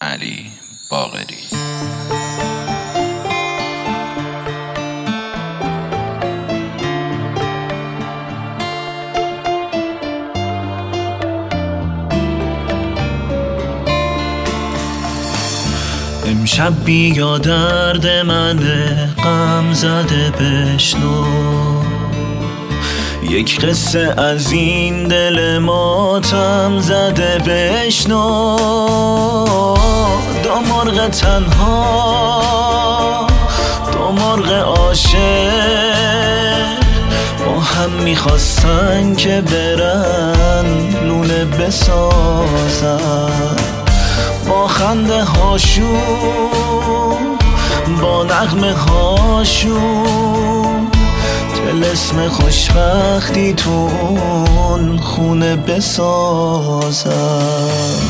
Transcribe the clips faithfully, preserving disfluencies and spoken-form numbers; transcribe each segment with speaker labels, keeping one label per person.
Speaker 1: علی باقری.
Speaker 2: امشب بیا درد من غم زده بشنو، یک قصه از این دل ماتم زده بشنو. دو مرغ تنها، دو مرغ عاشق، با هم میخواستن که برن لونه بسازن، با خنده هاشون، با نغمه هاشون، طلسم خوشبختی تون خونه بسازن.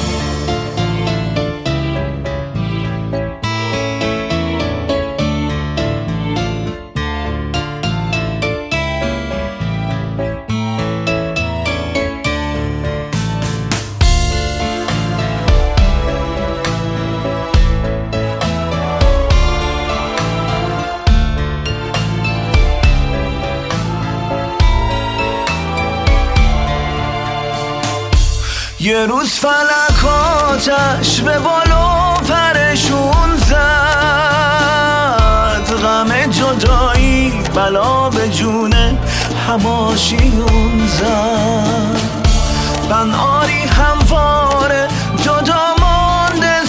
Speaker 2: یه روز فلک آتش به بالا پرشون زد، غم جدایی بلا به جون هماشیون زد. من آری همواره جدا مانده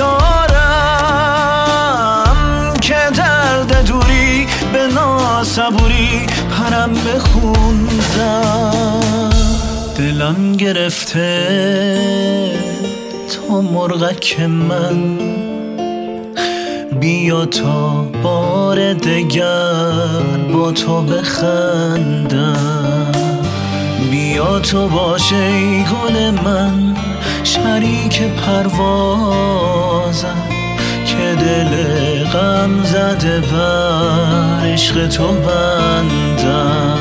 Speaker 2: زیارم، که درد دوری به ناصبوری پرم به خون زد. دلم گرفته تا مرغک من، بیا تا بار دگر با تو بخندم. بیا تو باشه ای گل من، شریک پروازم، که دل غم زده بر عشق تو بندم.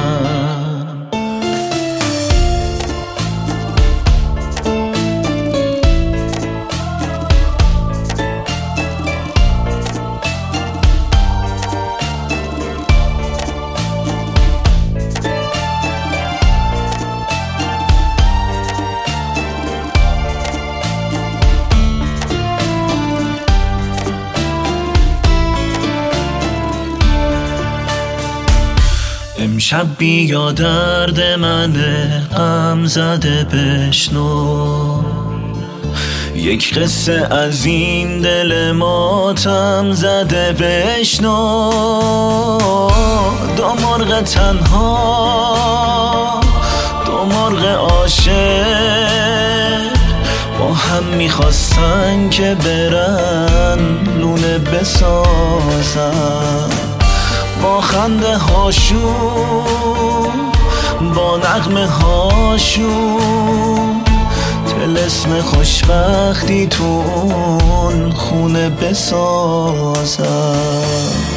Speaker 2: امشب بیا درد من غم زده بشنو، یک قصه از این دل ماتم زده بشنو. دو مرغ تنها، دو مرغ عاشق، با هم میخواستن که برن لونه بسازن، با خنده هاشون، با نغمه هاشون، طلسم خوشبختی تون خونه بسازن.